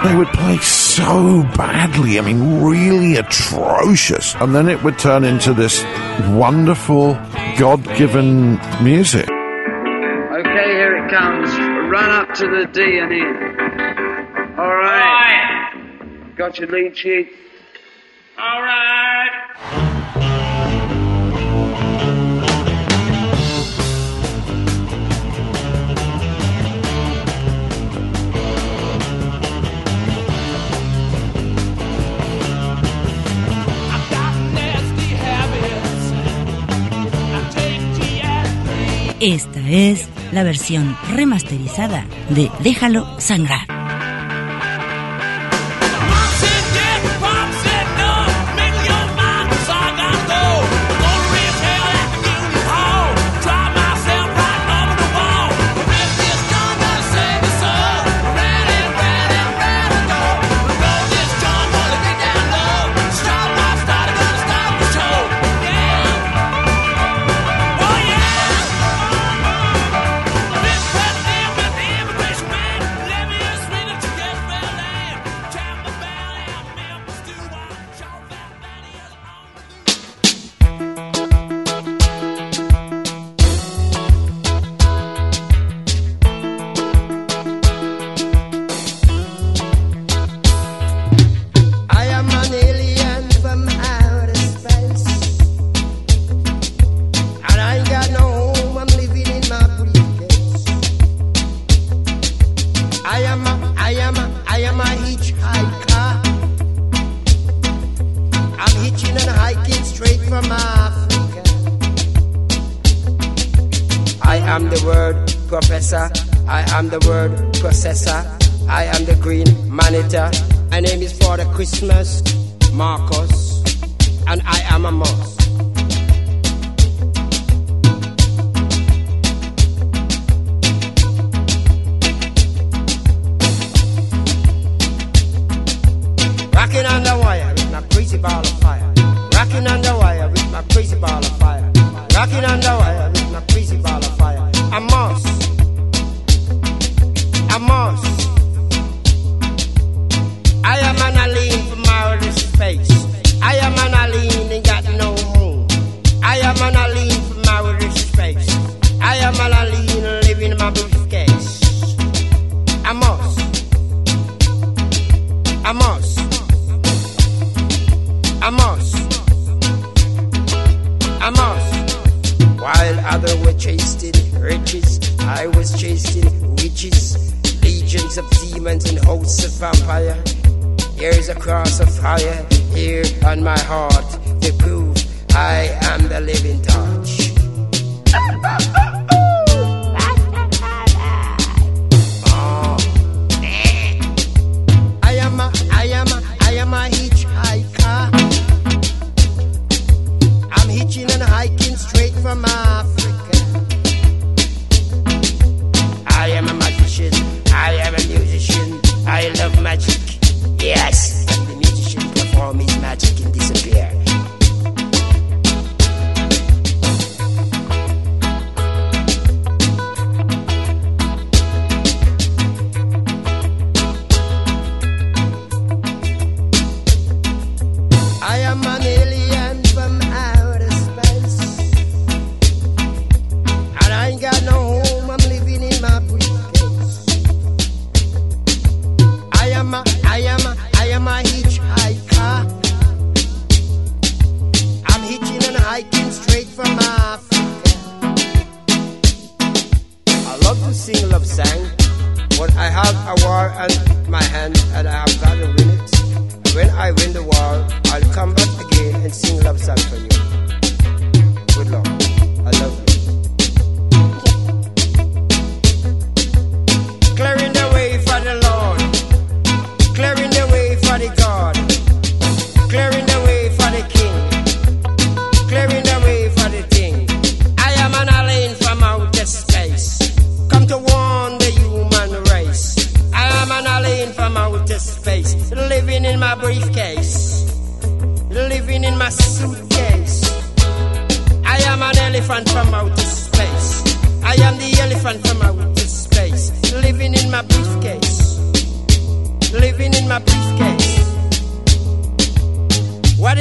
They would play so badly, I mean, really atrocious. And then it would turn into this wonderful, God-given music. Okay, here it comes. Run up to the D and E. All right. Got your lead sheet? All right. Esta es la versión remasterizada de Déjalo Sangrar. Christmas, Marcus, and I am a mouse. Rocking on the wire with my crazy ball of fire. Rocking on the wire with my crazy ball of fire. Rocking on the wire with my crazy ball of fire. A mouse. A mouse. I am an alien from outer space. I am an alien and got no home. I am an alien from outer space. I am an alien living in my briefcase. A mouse. A mouse. A mouse. A mouse. While others were chasing riches, I was chasing witches, legions of demons and hosts of vampires. Here's a cross of fire here on my heart to prove I am the living torch. I am a hitchhiker. I'm hitching and hiking straight from Africa. I am a magician. I am a musician. I love magic. Yes, and the musician perform his magic and disappear. I am an alien from outer space, and I ain't got no home. I'm living in my briefcase. I am a hitchhiker. I'm hitching and hiking straight from Africa. I love to sing love song, but I have a war on my hand and I have got to win it. And when I win the war, I'll come back again and sing love song for you. Good luck. I love you. Clearing the way for the Lord. Clearing the way for the God. Clearing the way for the King. Clearing the way for the Thing. I am an alien from outer space. Come to warn the human race. I am an alien from outer space. Living in my briefcase. Living in my suitcase. I am an elephant from outer space. I am the elephant from outer space. Living in my briefcase. Living in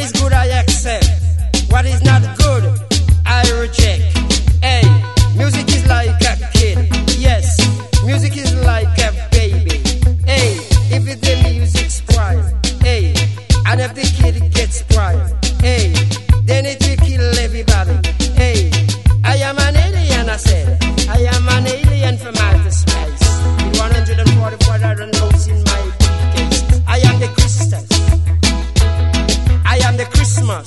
is good I accept, what is not good I reject. Hey, music is like a kid, yes, music is like a baby. Hey, if the music spoil, hey, and if the kid gets spoiled, hey, then it will kill everybody. Hey, I am an alien, I said, I am an alien from outer space, with 144,000 notes in my briefcase. I am the Christus, I am the Christmas,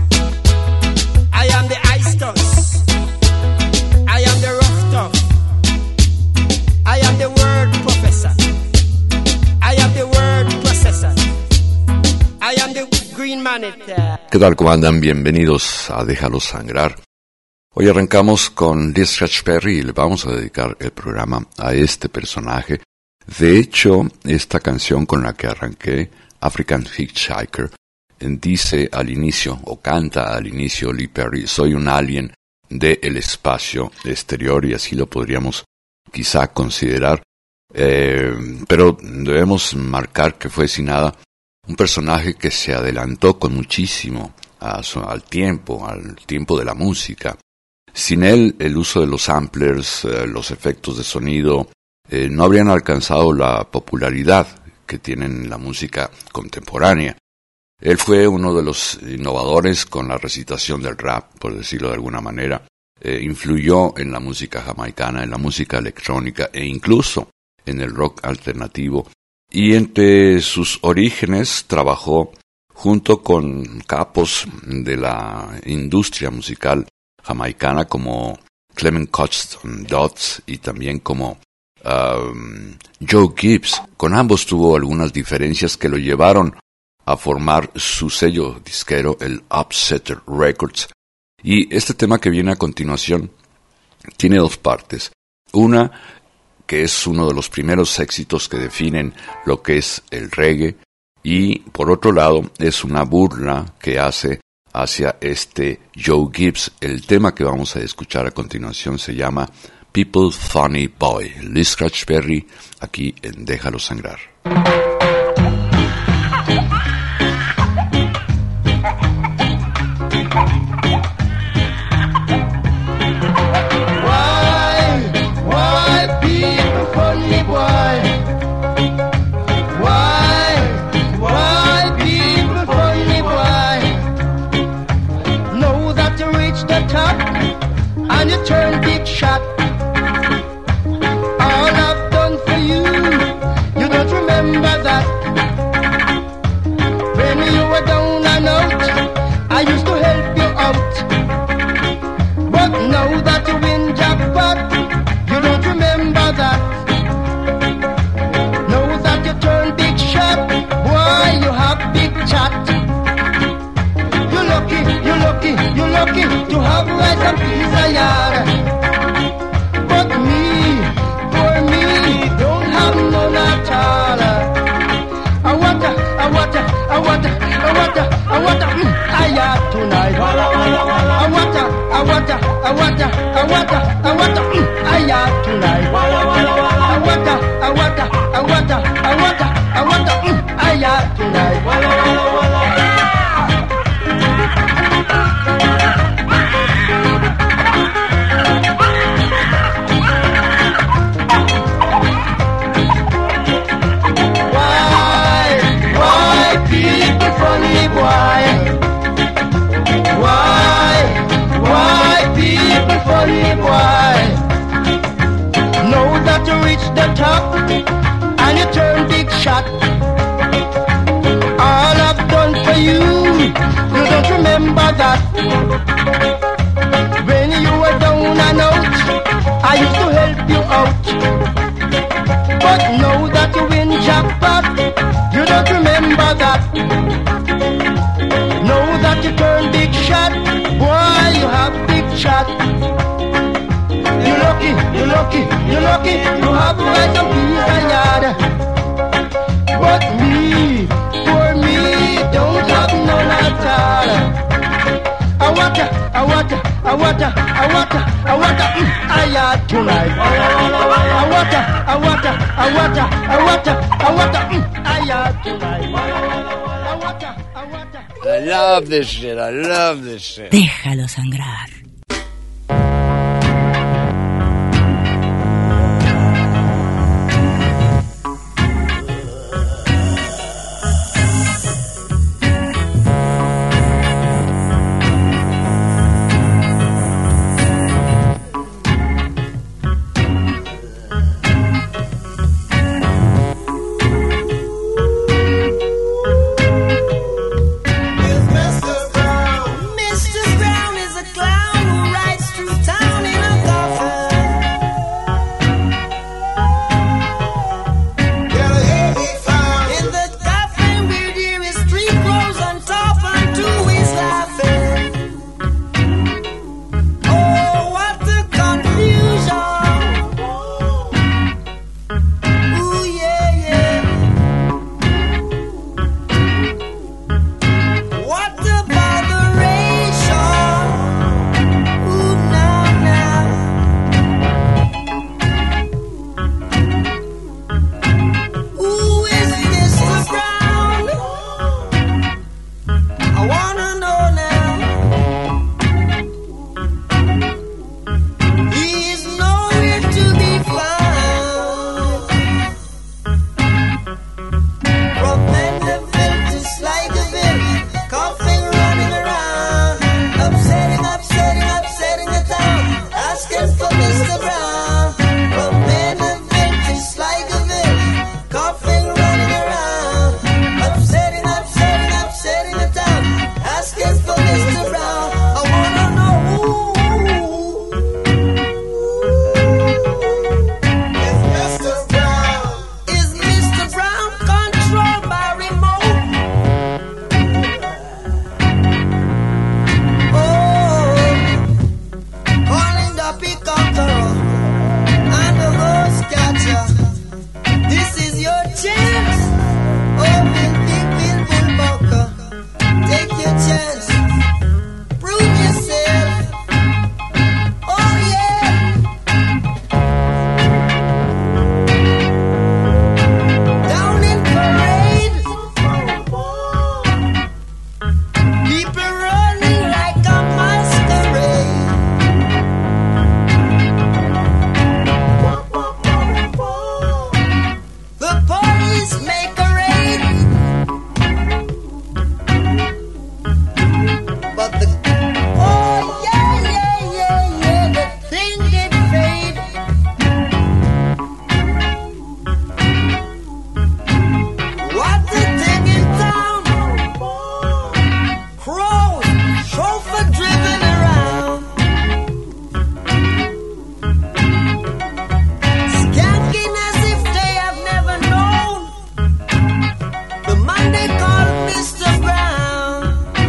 I am the Istos, I am the rough tough, I am the word professor, I am the word processor, I am the green monitor. ¿Qué tal? ¿Cómo andan? Bienvenidos a Déjalo Sangrar. Hoy arrancamos con Lee Scratch Perry y le vamos a dedicar el programa a este personaje. De hecho, esta canción con la que arranqué, African Hitchhiker, dice al inicio, o canta al inicio Lee Perry, soy un alien del espacio exterior, y así lo podríamos quizá considerar, pero debemos marcar que fue sin nada un personaje que se adelantó con muchísimo al tiempo de la música. Sin él, el uso de los samplers, los efectos de sonido, no habrían alcanzado la popularidad que tienen la música contemporánea. Él fue uno de los innovadores con la recitación del rap, por decirlo de alguna manera. Influyó en la música jamaicana, en la música electrónica e incluso en el rock alternativo. Y entre sus orígenes trabajó junto con capos de la industria musical jamaicana como Clement Coston Dodds y también como Joe Gibbs. Con ambos tuvo algunas diferencias que lo llevaron a formar su sello disquero, el Upsetter Records. Y este tema que viene a continuación tiene dos partes. Una, que es uno de los primeros éxitos que definen lo que es el reggae, y por otro lado es una burla que hace hacia este Joe Gibbs. El tema que vamos a escuchar a continuación se llama People Funny Boy. Lee Scratch Perry, aquí en Déjalo Sangrar. And you turn big shot. All I've done for you, you don't remember that. When you were down and out, I used to help you out. But now that you win jackpot, you don't remember that. Now that you turn big shot, boy, you have big chat. You're lucky to have rice and peas a yard. But me, poor me, don't have none at all. I want a yard tonight. I want a yard tonight. I want a yard tonight. Funny boy, why people funny boy? Know that you reach the top and you turn big shot. All I've done for you, you don't remember that. When you were down and out, I used to help you out. But now that you win jackpot, you don't remember that. Know that you turn big shot, boy, you have big shot. You're lucky to have rice and peas a yard. But me, poor me, don't have none at all. I want a yard tonight. I want a yard tonight. love this shit. I love this shit. Déjalo sangrar. Mr. Brown is a clown who rides through town in a coffin. In the coffin we'll hear his three crows on top and two is laughing. Oh, what a confusion. Ooh, yeah, yeah. What a botheration. Ooh, now, now. Who is Mr. Brown? I wanna know now. He is nowhere to be found. From Mandeville to Sligoville, coughing, running around, upsetting the town, asking for Mr. Brown. From Mandeville to Sligoville, coughing, running around, upsetting the town, asking for Mr. Brown. I wanna know who is Mr. Brown controlled by remote? Oh, calling the peacocker and the rose catcher. This is your chance. Oh, Bill Bullbucker, take your chance. Prove yourself. Oh, yeah. Down in parade, people running like a masquerade. The police make a raid, but the oh yeah, the thing get fade. What the thing in town? Crows, chauffeur driven around, skanking as if they have never known the man they call Mr. Brown.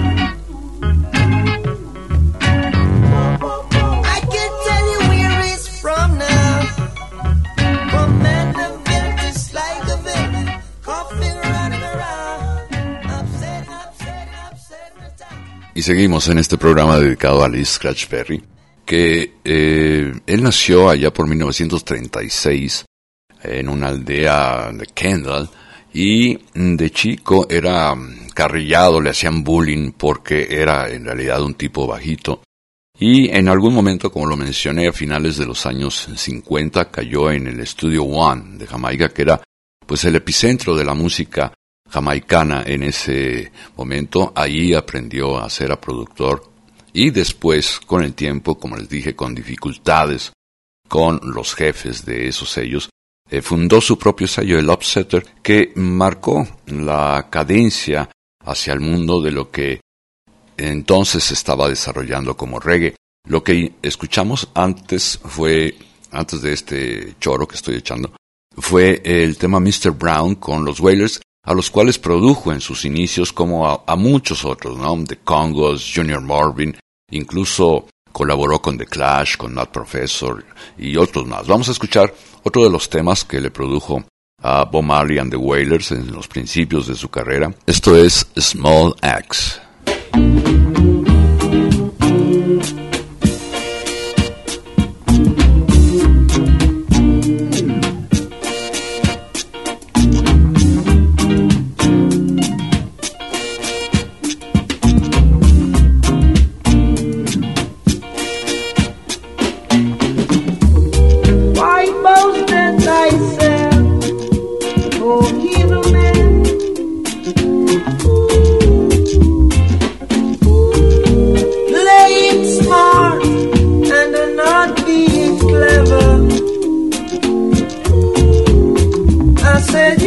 I can tell you where he's from now. From Mandeville to Sligoville, coughing, running around, upsetting the town. Y seguimos en este programa dedicado a Lee Scratch Perry, que él nació allá por 1936 en una aldea de Kendall, y de chico era carrillado, le hacían bullying porque era en realidad un tipo bajito, y en algún momento, como lo mencioné, a finales de los años 50 cayó en el Studio One de Jamaica, que era pues el epicentro de la música jamaicana en ese momento. Ahí aprendió a ser productor, y después, con el tiempo, como les dije, con dificultades con los jefes de esos sellos, fundó su propio sello, el Upsetter, que marcó la cadencia hacia el mundo de lo que entonces se estaba desarrollando como reggae. Lo que escuchamos antes de este choro que estoy echando, fue el tema Mr. Brown con los Wailers, a los cuales produjo en sus inicios, como a muchos otros, ¿no? The Congos, Junior Marvin, incluso colaboró con The Clash, con Nut Professor y otros más. Vamos a escuchar otro de los temas que le produjo a Bob Marley and the Wailers en los principios de su carrera. Esto es Small Axe.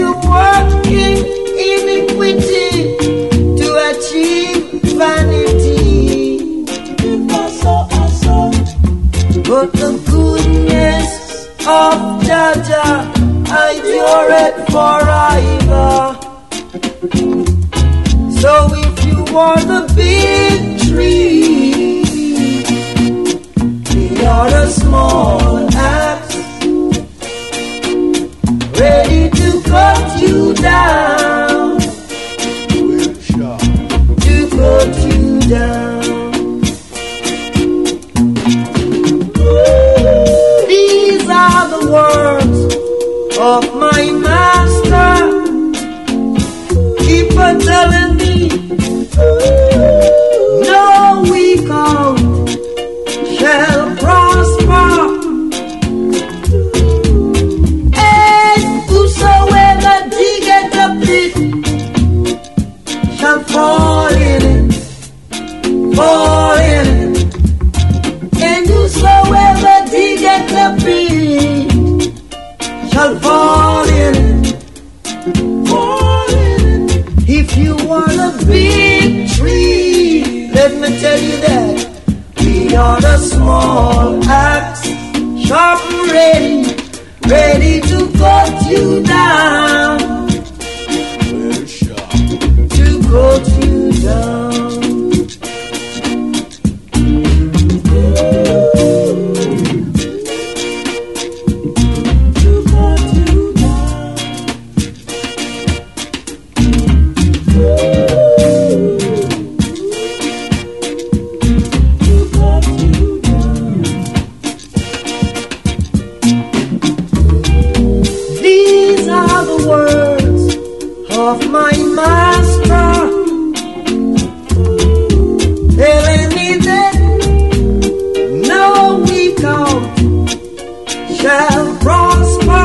you're working iniquity to achieve vanity. But the goodness of Jaja endureth forever. So if you want the big tree, we are a small axe, ready to cut you down, to cut you down. These are the words of my master. Keep on telling me, no weak out shall prosper, and whosoever diggeth a pit shall fall in it, fall in it, and whosoever diggeth a pit shall fall in it, fall in it. If you want a big tree, let me tell you that we are the small axe, sharp and ready to cut you down, to cut you down. Of my master, telling me that no weak out shall prosper,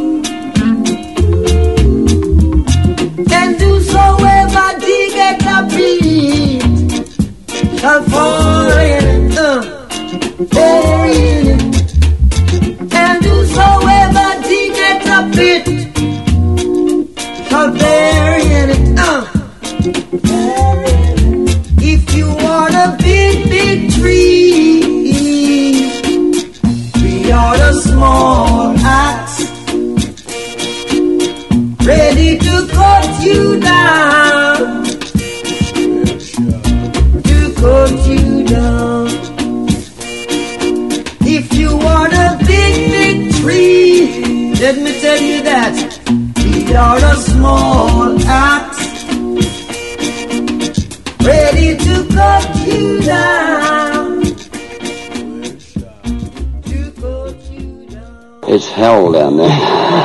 and whosoever diggeth a pit shall fall in it, fall in it, and whosoever diggeth a pit shall bury in it, If you want a big tree, we are the small axe, ready to cut you down, to cut you down. If you want a big tree, let me tell you that we are a small axe, ready to cut you down, to cut you down. It's hell down there.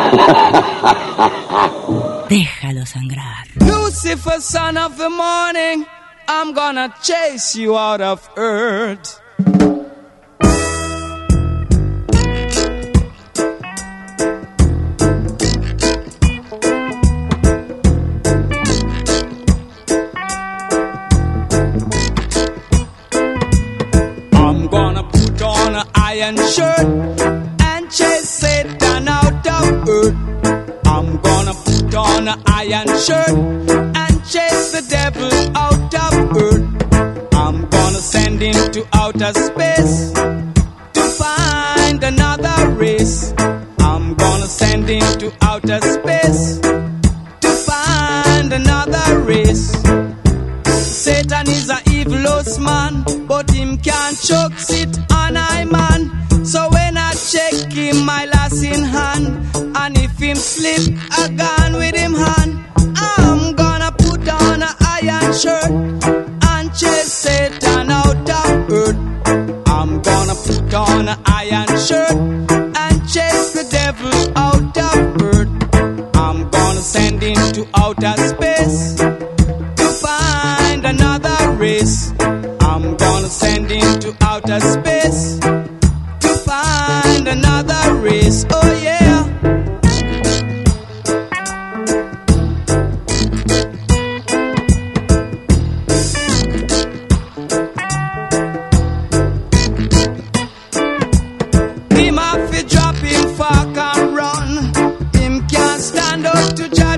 Déjalo sangrar. Lucifer, son of the morning, I'm gonna chase you out of earth. Iron shirt and chase Satan out of earth. I'm gonna put on an iron shirt and chase the devil out of earth. I'm gonna send him to outer space to find another race. I'm gonna send him to outer space to find another race. Satan is a evilous man, but him can't choke sit on I man. So when I check him, my lass in hand, and if him slip a gun with him hand, I'm gonna put on an iron shirt and chase Satan out of earth. I'm gonna put on an iron shirt and chase the devil out of earth. I'm gonna send him to outer space to find another race. I'm gonna send him to outer space to find another race. Oh yeah. Him have to drop him fuck and run. Him can't stand up to judge.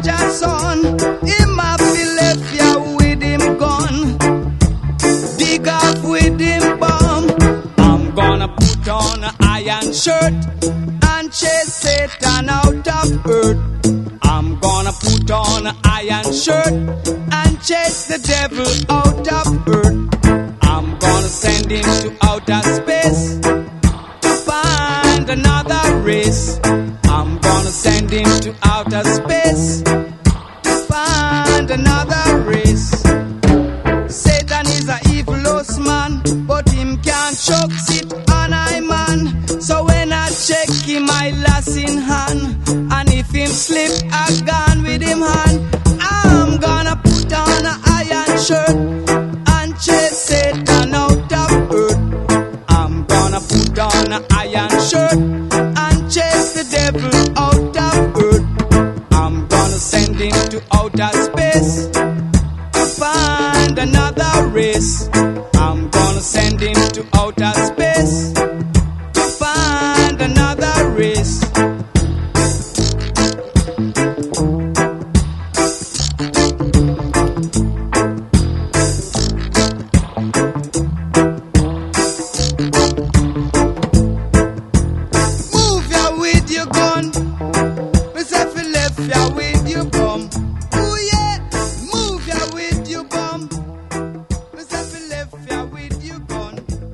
I'm gonna put on an iron shirt and chase the devil out of earth. I'm gonna send him to outer space to find another race. I'm gonna send him to outer space to find another race. Satan is a evilous man, but him can't choke it on I man. So when I check him, I lass in hand, and if him slip, I gone with him hand. I'm gonna put on an iron shirt and chase Satan out of earth. I'm gonna put on an iron shirt and chase the devil out of earth. I'm gonna send him to outer space to find another race. I'm gonna send him to outer space to find another race. Move ya with your gun, myself left ya with your bum. Ooh yeah, move ya with your bum, myself left ya with your gun.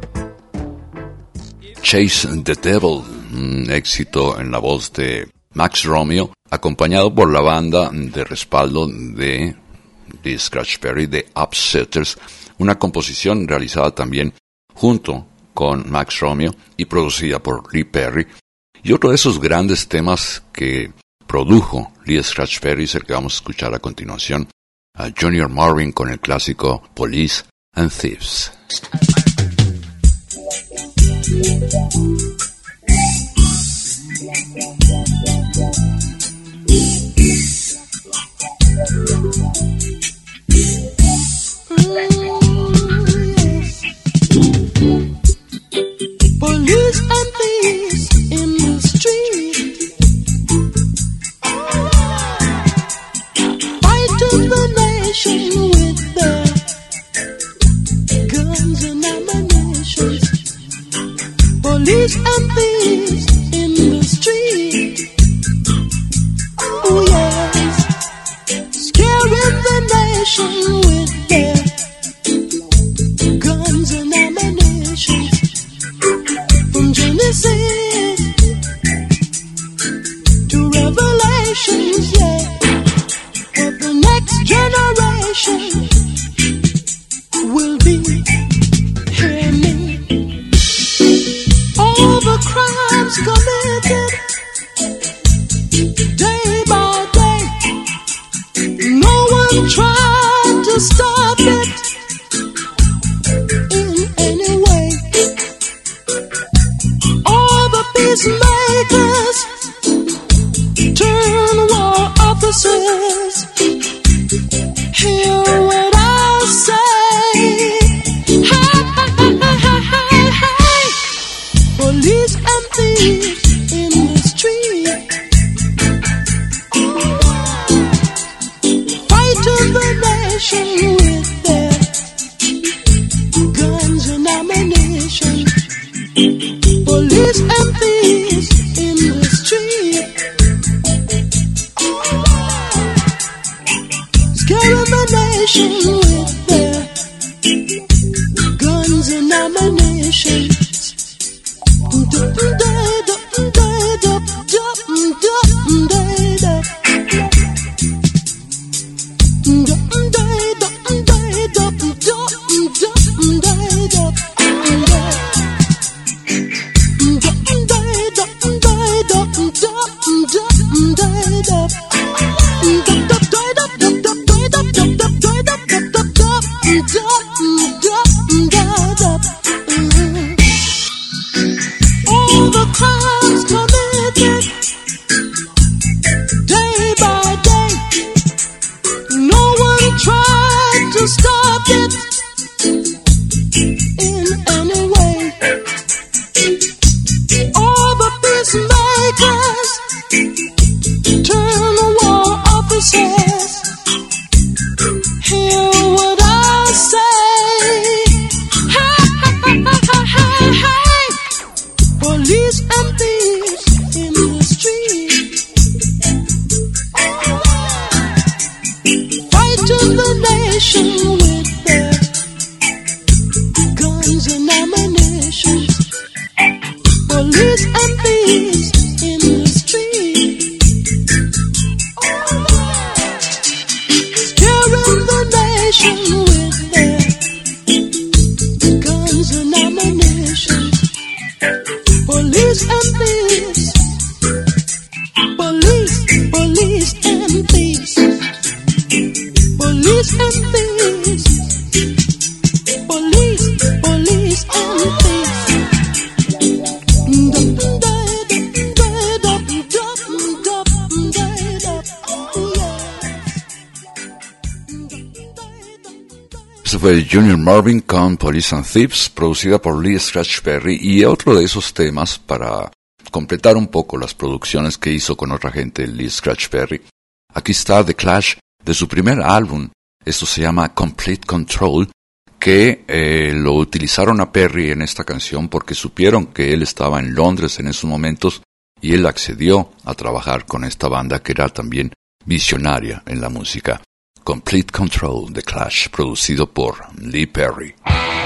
Chase the Devil, un éxito en la voz de Max Romeo, acompañado por la banda de respaldo de Scratch Perry, de Upsetters, una composición realizada también junto con Max Romeo y producida por Lee Perry. Y otro de esos grandes temas que produjo Lee Scratch Perry es el que vamos a escuchar a continuación, a Junior Marvin con el clásico Police and Thieves. Police and thieves in the street, fighting the nation with their guns and ammunition. Police and thieves in the street, oh yes, scaring the nation with their guns and ammunition. From Genesis to Revelations, yeah, for the next generation will be hearing me. All the crimes committed day by day, no one tried to stop it in any way. All the peacemakers turn war officers. Hear what I say. Hey, hey, hey, hey, hey. Police and thieves in the street, fighting the nation with their guns and ammunition. Police and thieves in the street, scaring the nation with their guns and ammunition. Este fue Junior Marvin con Police and Thieves, producida por Lee Scratch Perry, y otro de esos temas para completar un poco las producciones que hizo con otra gente Lee Scratch Perry. Aquí está The Clash de su primer álbum. Esto se llama Complete Control, que lo utilizaron a Perry en esta canción porque supieron que él estaba en Londres en esos momentos y él accedió a trabajar con esta banda que era también visionaria en la música. Complete Control, The Clash, producido por Lee Perry.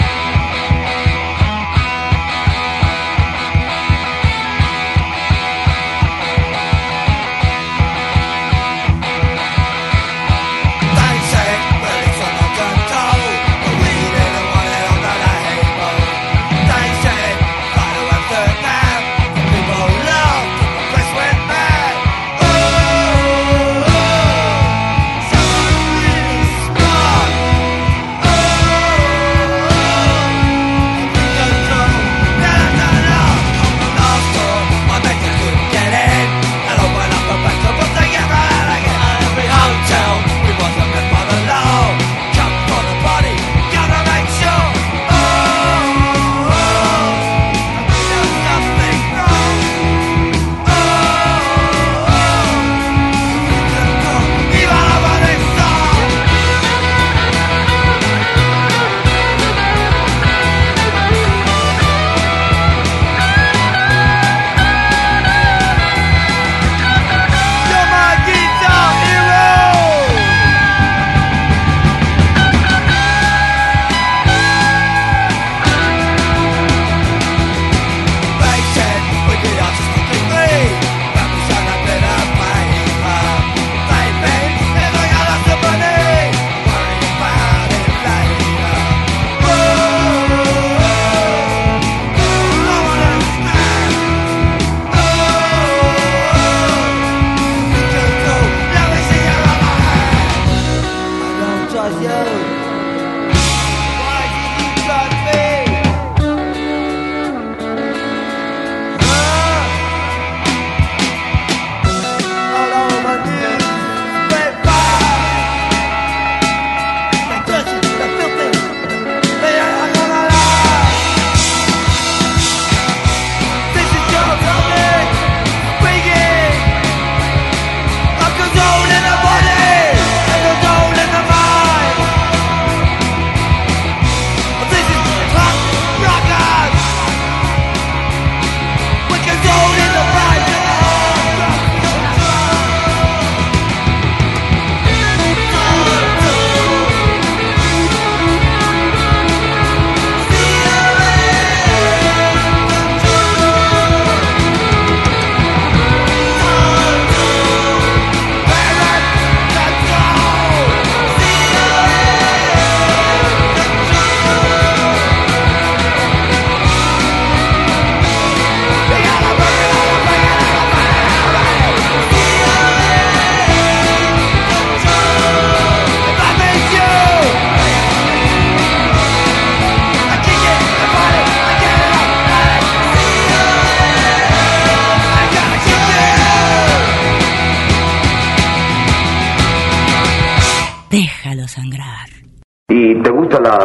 Déjalo sangrar. ¿Y te gusta la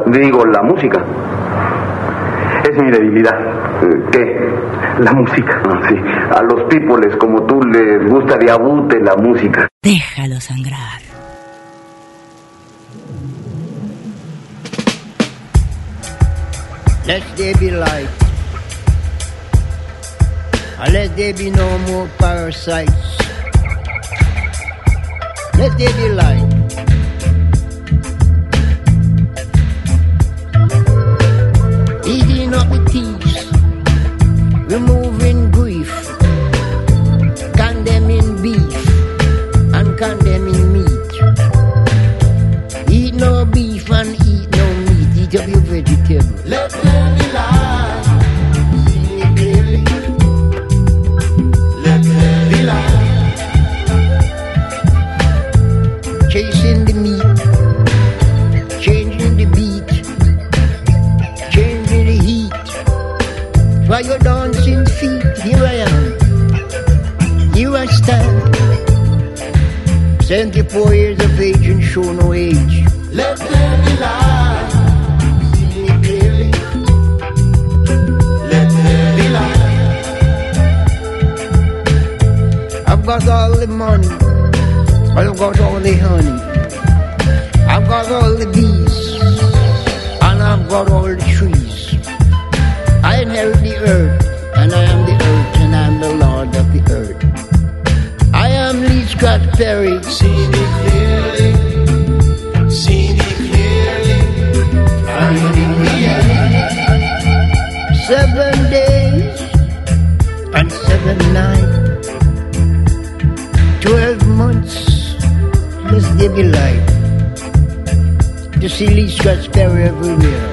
música? Es mi debilidad. ¿Qué? La música. Sí. A los peoples como tú les gusta de abute la música. Déjalo sangrar. Let there be light. And let there be no more parasites. Let there be light. Eating up the thieves, removing grief, condemning beef and condemning meat. Eat no beef and eat no meat. Eat up your vegetables. Let there be light. See it clearly. Let there be light. Chasing the meat, changing the beat, changing the heat. Try your dancing feet. Here I am. Here I stand. 74 years of age and show no age. Let there be light. See me clearly. Let there be light. I've got all the money. I've got all the honey. I've got all the bees. And I've got all the trees. I inherit the earth. And I am the earth. And I am the Lord of the earth. I am Lee Scratch Perry. See me clearly. See me clearly. I'm in the air. 7 days and 7 nights. 12 months. Must there be light. To see Lee Scratch Perry everywhere.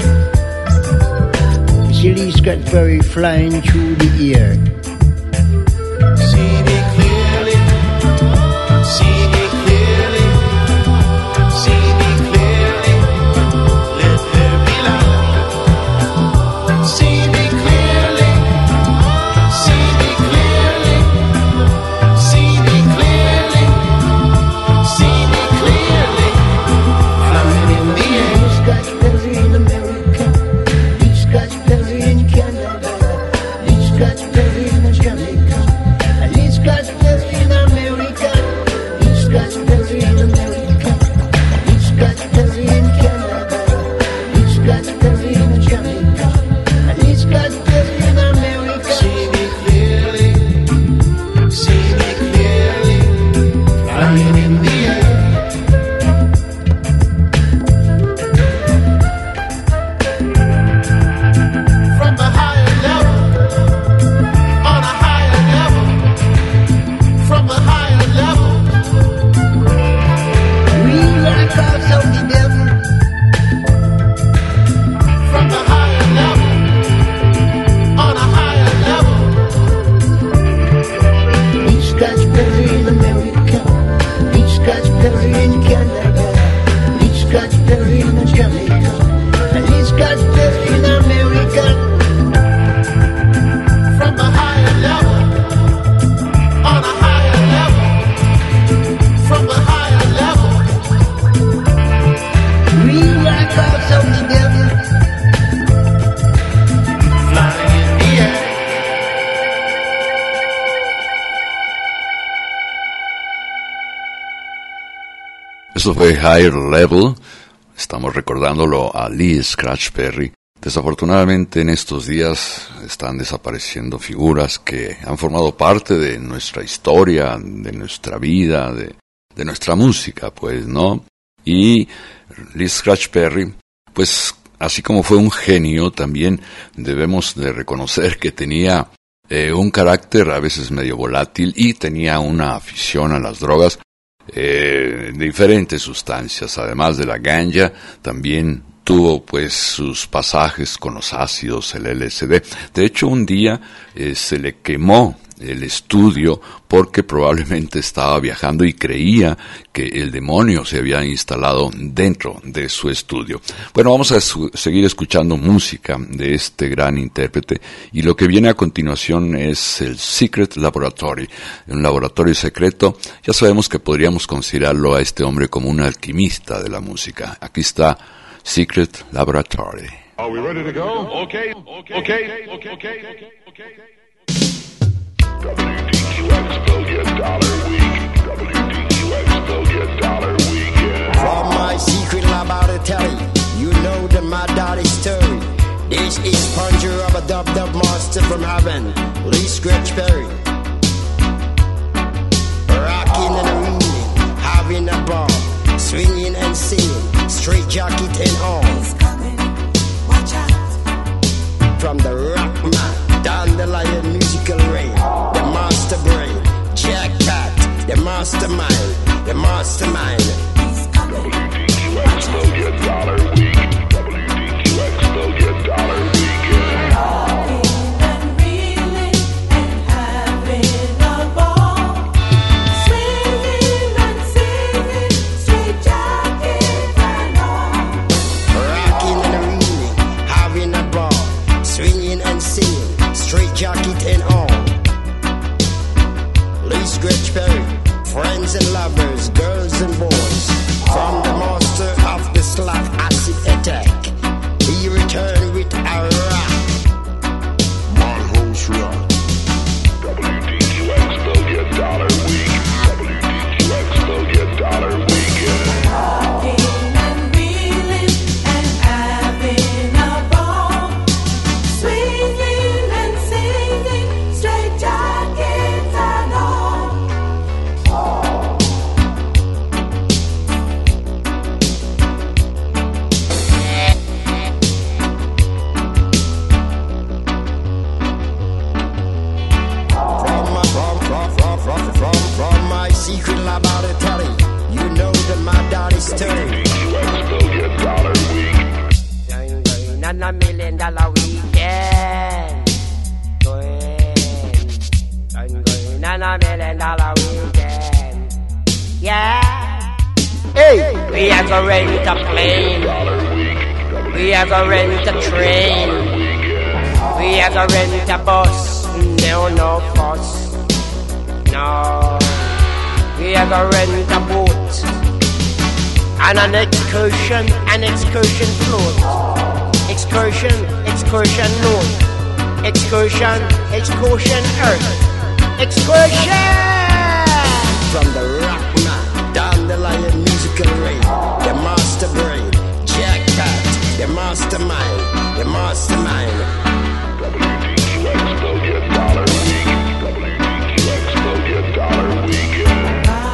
To see Lee Scratch Perry flying through the air. See me clearly. See me clearly. See me clearly. Let there be light. See me clearly. See me clearly. See me clearly. See me clearly. Flying in the air. Lee Scratch Perry in America. Lee Scratch Perry in Canada. Lee Scratch Perry in Jamaica. Lee Scratch Perry in America. Lee Scratch Perry in America. Lee Scratch Perry in Canada. Lee Scratch Perry in Jamaica. Lee Scratch Perry in America. See me clearly. See me clearly. Flying in the air. From a higher level, on a higher level, from a higher level. We like us of the devil. From a higher level, on a higher level. Lee Scratch Perry in America, Lee Scratch Perry in Canada, Lee Scratch Perry in Jamaica, Lee Scratch Perry in America. From a higher level, on a higher level, from a higher level. We like us of the devil, flying in the air. Eso fue Higher Level. Estamos recordándolo a Lee Scratch Perry. Desafortunadamente en estos días están desapareciendo figuras que han formado parte de nuestra historia, de nuestra vida, de nuestra música, pues, ¿no? Y Lee Scratch Perry, pues, así como fue un genio, también debemos de reconocer que tenía un carácter a veces medio volátil y tenía una afición a las drogas, diferentes sustancias, además de la ganja, también tuvo pues sus pasajes con los ácidos, el LSD. De hecho, un día se le quemó el estudio porque probablemente estaba viajando y creía que el demonio se había instalado dentro de su estudio. Bueno, vamos a seguir escuchando música de este gran intérprete y lo que viene a continuación es el Secret Laboratory, un laboratorio secreto. Ya sabemos que podríamos considerarlo a este hombre como un alquimista de la música. Aquí está Secret Laboratory. Are we ready to go? Okay. WDQX Billion Dollar Week. WDQX Billion Dollar Weekend. From my secret laboratory, you know the my daddy story. This is Puncher of a dub master from heaven, Lee Scratch Perry. Rocking and reading, having a ball, swinging and singing, straight jacket and all. He's coming, watch out. From the rock man, down the lion musical rain, the master brain, Jack Pat, the mastermind, the mastermind. He's coming. WDQX Billion Dollar Week. WDQX Billion Dollar Weekend. Rocking and reeling and having a ball, swinging and singing, straight jacket and all. Rocking and reeling, having a ball, swinging and singing, straight jacket and all. Lee Scratch Perry, friends and lovers, girls and boys, from the master of the secret laboratory. You know that my daddy's stirring. And $1 million weekend. Going on $1 million weekend. Yeah. Hey, we are gonna rent a plane. We are gonna rent a train. We are gonna rent a bus. No fuss. No. We are gonna rent a boat. And an excursion float. Excursion note. Excursion earth. Excursion! From the rock man, down the lion musical ring. The master brain, Jackpot. The mastermind. WDQ Expo Get Dollar Week. WDQ Expo Get Dollar Weekend.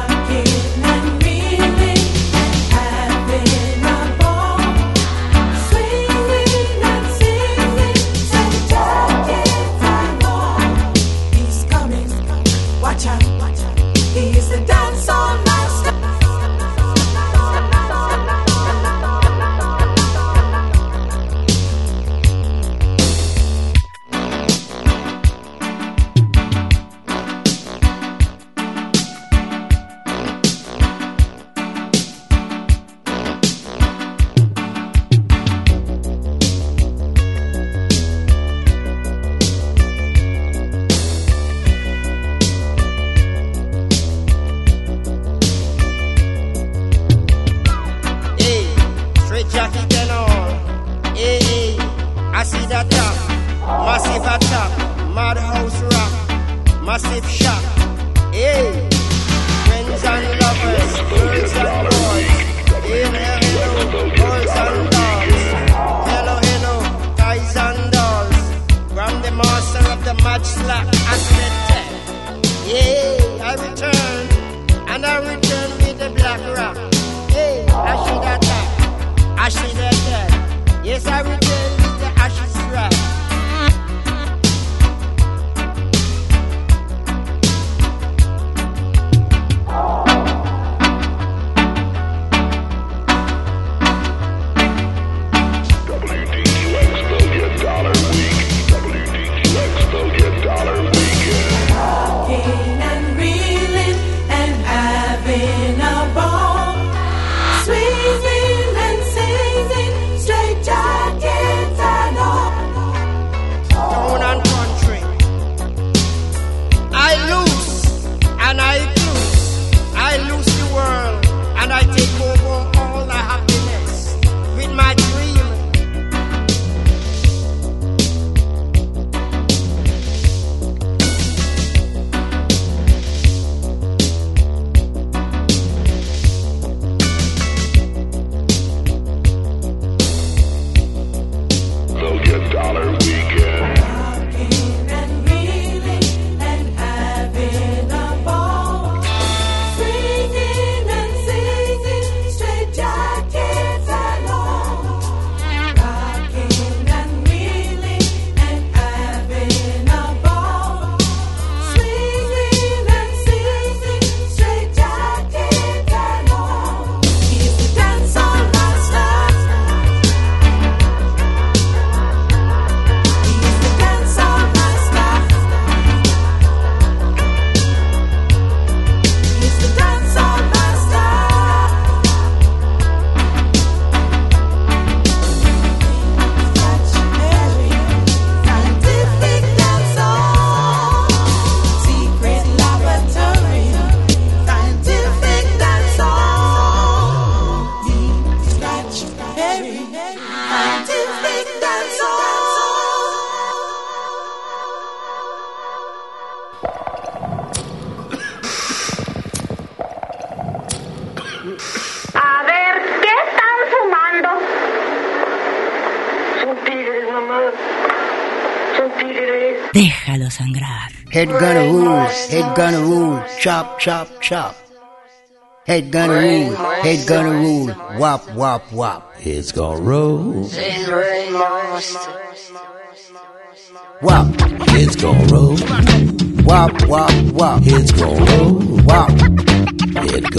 A ver, ¿qué están fumando? Son tigres, mamá. Son tigres. Déjalo sangrar. Head gonna rule, chop, chop, chop. Head gonna rule, wop, wop, wop. Head's gonna roll. Wop. Head's gonna roll. Wop, wop, wop. Head's gonna roll. Wop.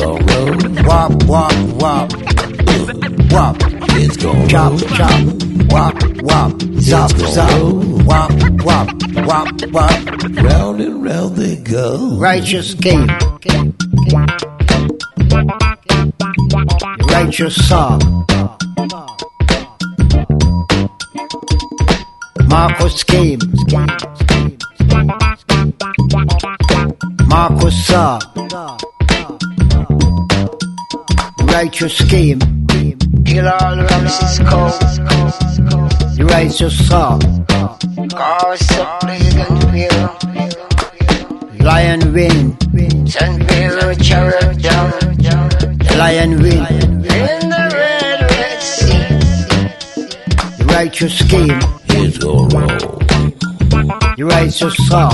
gonna roll. Wop, wop, wop. Wop. It's gonna Chop, roll. chop. Wop, wop. Zop, zop. Wop, wop, wop, wop. Round and round they go. Righteous King. Righteous song. Marcus came. Marcus saw. Righteous scheme. Kill all the Ramses cold. The righteous saw. Cause the plague and fear. Lion win. Send Pharaoh chariot down. The lion win. In the red sea. The righteous scheme. It's gonna roll. The righteous saw.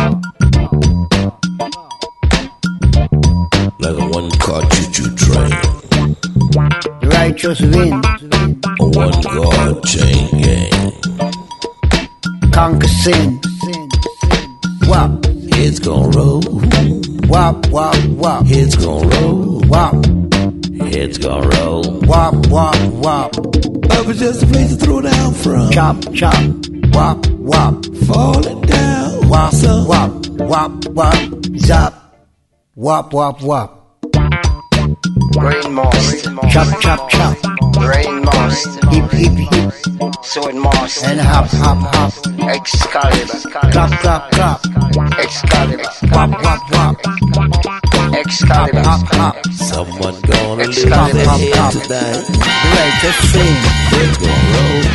Like a one-car choo-choo train. The righteous win. A one-guard chain gang. Conquer sin. Wop. It's gonna roll. Wop, wop, wop. It's gonna roll. Wop. It's gonna roll. Wop, wop, wop. Up is just a place to throw down from. Chop, chop. Wop, wop. Falling down. Wop, Some. wop, wop, wop. Zap. Wop, wop, wop. Brain master. Chop, chop, chop. Brain master. Hip, hip, hip. Sword master. And hop, hop, hop. Excalibur. Clap, clap, clap. Excalibur. Wop, wop, wop. Excalibur. Hop, hop. Someone gonna lose Excalibur. their Hop, head hop. tonight. The righteous flame. It's gonna roll.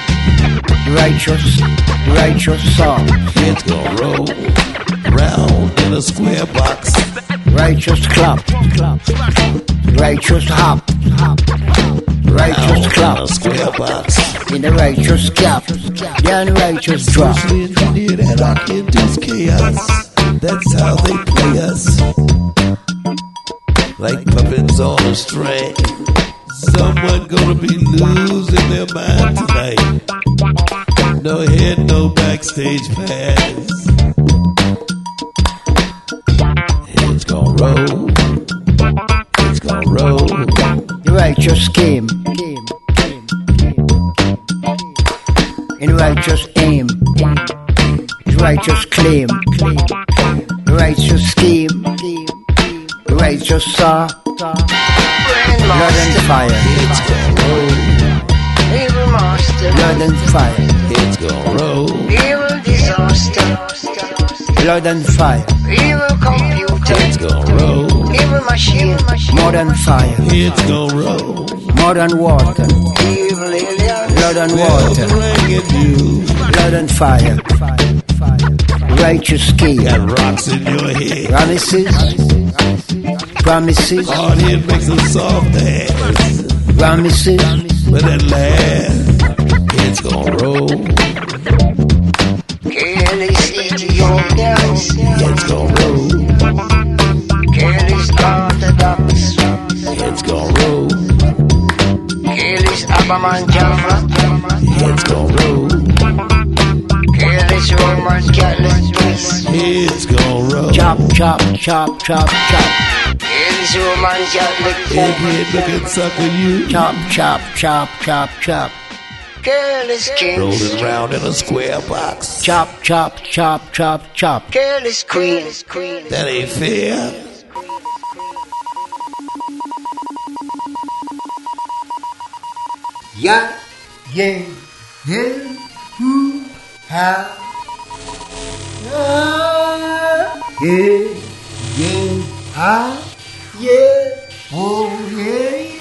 The righteous song. It's gonna roll. Round in a square box. Righteous clap. Righteous hop. Righteous Round in clap. a square box. In the righteous cap. Then righteous drop. Socially engineered anarchy-induced chaos. That's how they play us. Like puppets on a string. Someone gonna be losing their mind tonight. No head, no backstage pass. It's gonna roll. It's gonna roll. The righteous scheme. In righteous aim. The righteous claim. The righteous scheme. The righteous saw. Brain Blood and master. fire. It's gonna roll. Evil master. Blood and fire. It's gonna roll. Evil disaster. Blood and fire. Evil computer. It's gonna roll. Evil machine. More than fire. It's gonna roll. More than water. Evil aliens. Blood and Bells water. ringing you. Blood and fire. Righteous scheme. Got rocks in your head. Promises. Promises. Hard head makes a soft ass. Promises. But at last, it's gonna roll. Kill his Ethiopians. It's gonna roll. Kill his Orthodox. It's gonna roll. Kill his Abaman Jaffa. It's gonna roll. Kill his Roman Catholic priest. It's gonna roll. Chop, chop, chop, chop, chop. Kill his Roman Catholic Head pope. looking sucker you. Chop, chop, chop, chop, chop. Kill his kings. Rolling around in a square box. Chop, chop, chop, chop, chop. Kill his queen. That ain't fair. Ya, ye, ye, hu, ha. Ye, ye, ha, ye, oh, ye.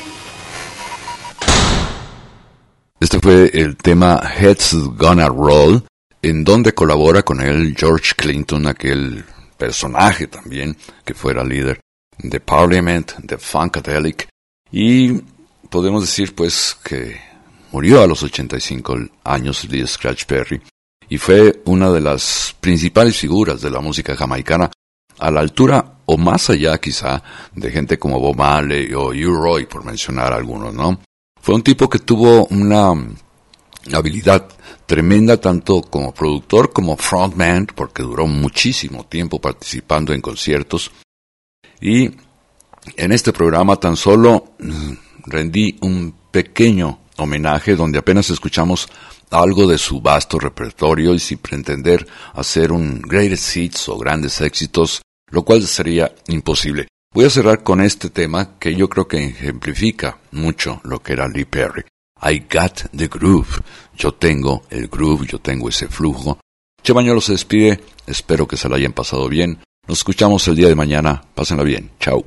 Este fue el tema Heads Gonna Roll, en donde colabora con él George Clinton, aquel personaje también que fuera líder de Parliament, de Funkadelic, y podemos decir pues que murió a los 85 años Lee Scratch Perry, y fue una de las principales figuras de la música jamaicana, a la altura o más allá quizá de gente como Bob Marley o U-Roy, por mencionar algunos, ¿no? Fue un tipo que tuvo una habilidad tremenda tanto como productor como frontman, porque duró muchísimo tiempo participando en conciertos, y En este programa tan solo rendí un pequeño homenaje donde apenas escuchamos algo de su vasto repertorio y sin pretender hacer un greatest hits o grandes éxitos, lo cual sería imposible. Voy a cerrar con este tema que yo creo que ejemplifica mucho lo que era Lee Perry. I got the groove. Yo tengo el groove, yo tengo ese flujo. Che Bañuelo se despide, espero que se la hayan pasado bien. Nos escuchamos el día de mañana, pásenla bien, chao.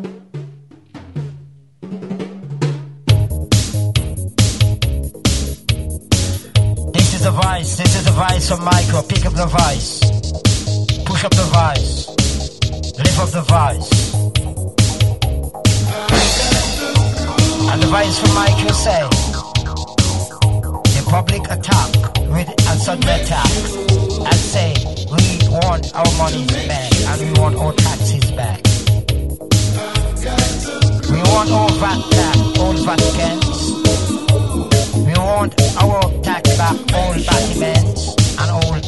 This is the vice from Michael. Pick up the vice, push up the vice, lift up the vice. And the vice from Michael say, the public attack with a sudden attack and say, we want our money back and we want our taxes back. We want our VAT back, all Vaticans. We want our tax back, all Vaticans and all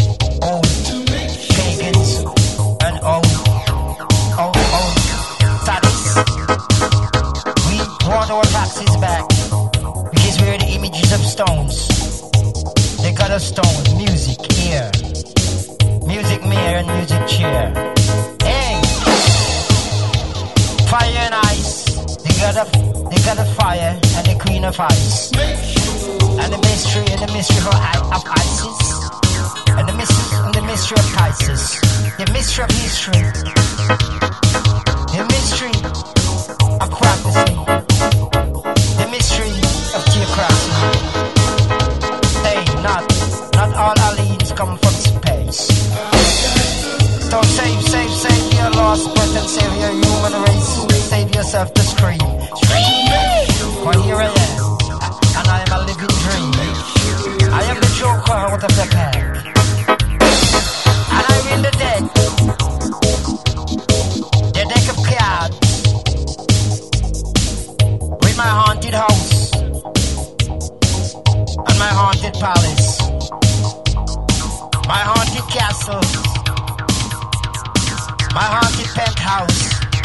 pagans and all tax. We want our taxes back because we're the images of stones. They got a stone, music here, music mirror and music chair. Hey, fire and ice. They got a fire and the queen of ice, and the mystery of Isis, and the mystery of Isis, the mystery of history, the mystery of prophecy, the mystery of theocracy. Hey, not all aliens come from space. Don't save your lost breath and save your human race. Save yourself to scream. For here I am, and I am a living dream. I am the joker out of the pack, and I win the deck of cards, with my haunted house, and my haunted palace, my haunted castle, my haunted penthouse,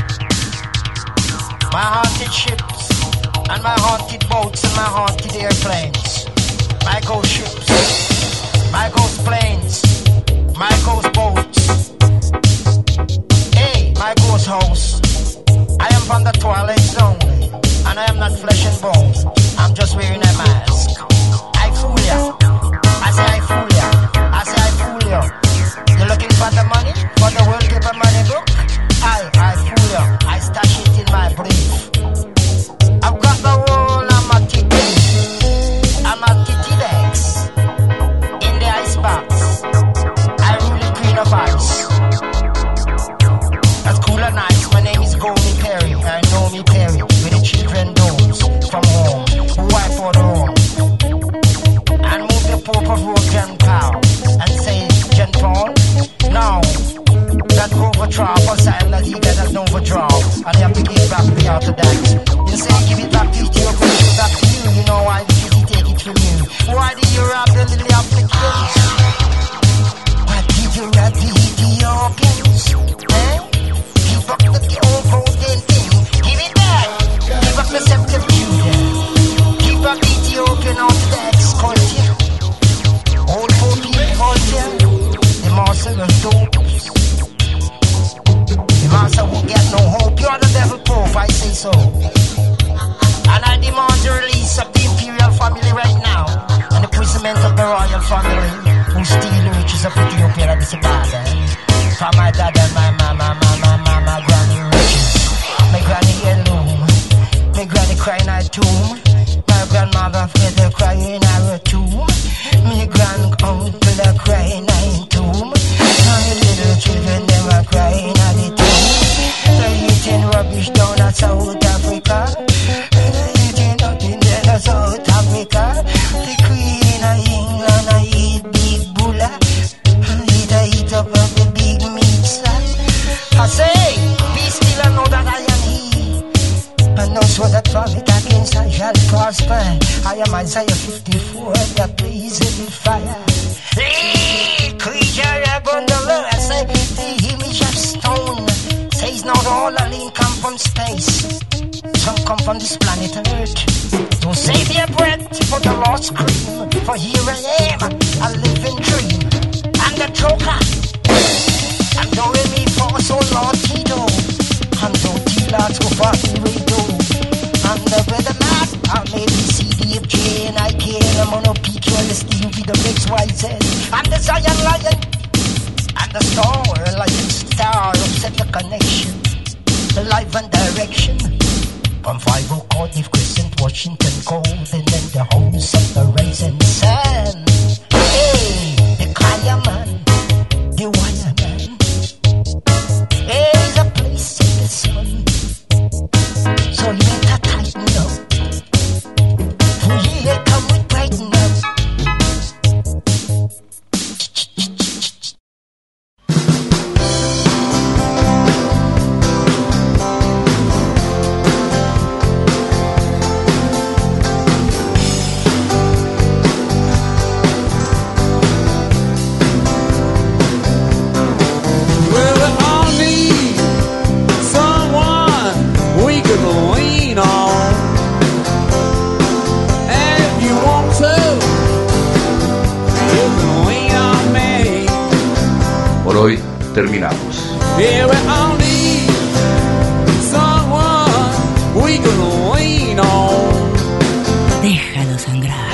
my haunted ships, and my haunted boats, and my haunted airplanes, my ghost ships, my ghost planes, my ghost boats. Hey, my ghost house. I am from the twilight zone, and I am not flesh and bone. I'm just wearing a mask. I fool ya. I say I fool ya. I say I fool ya. You're looking for the money? For the world paper money book? I fool ya. I stash it in my brief. I've got the whole of my titty. And my titty bags in the ice box. I rule the queen of ice. That's cool and nice. My name is Goldie Perry. I know me Perry. With the children domes from home. Who wipe out the room. And move the Pope of Rogan cow. And say, John Paul, now that overdraw for sign that he got an overdraw. And you have to give back the out of that. You say give it back to Ethiopia, give it back to you. You know why? Because he take it from you. Why did you rob the little Africans? Why did you rob the Ethiopians? Eh? Give up the old golden thing. Give it back. Give up the scepter of Judah. Give back the Ethiopian Orthodox culture. Old Pope culture. The master of dopes. The master won't get no hope. You're the devil Pope, I say so. And I demand the release of the imperial family right now, and the imprisonment of the royal family who steal the riches of Ethiopia and this bad, from my dad and my mama granny riches. My granny heirloom, my granny crying at tomb. My grandmother feather crying at her tomb. My grand-uncle crying at tomb. My little children, they were crying at the tomb. They're eating rubbish down at South Africa. South Africa, the Queen of England, I eat big bulla, I eat up the big meat slab. I say, be still and know that I am He, and no so that vomit against I shall prosper. I am Isaiah 54, the blazing fire. Hey, creature upon the Lord, I say, the image of stone says not all a lean come from space. Some come from this planet Earth. To save your breath for the lost cream. For here I am, a living dream. I'm the joker. I'm do re mi fa sol la ti do. I'm do ti la to fa re do. I'm the weatherman. I'm A B C D F G and I K. I'm on a P Q L S T U V W X Y Z. I'm the Zion Lion. I'm the star, like a star, upset the connection, the life and direction. From 5 Cardiff Crescent, Washington Golden, and the homes of the rising sun. Hey, the Kaya man, the wire man. Hey, there's a place in the sun. So you better tighten up. For here come we brighten up. Por hoy terminamos. Déjalo sangrar.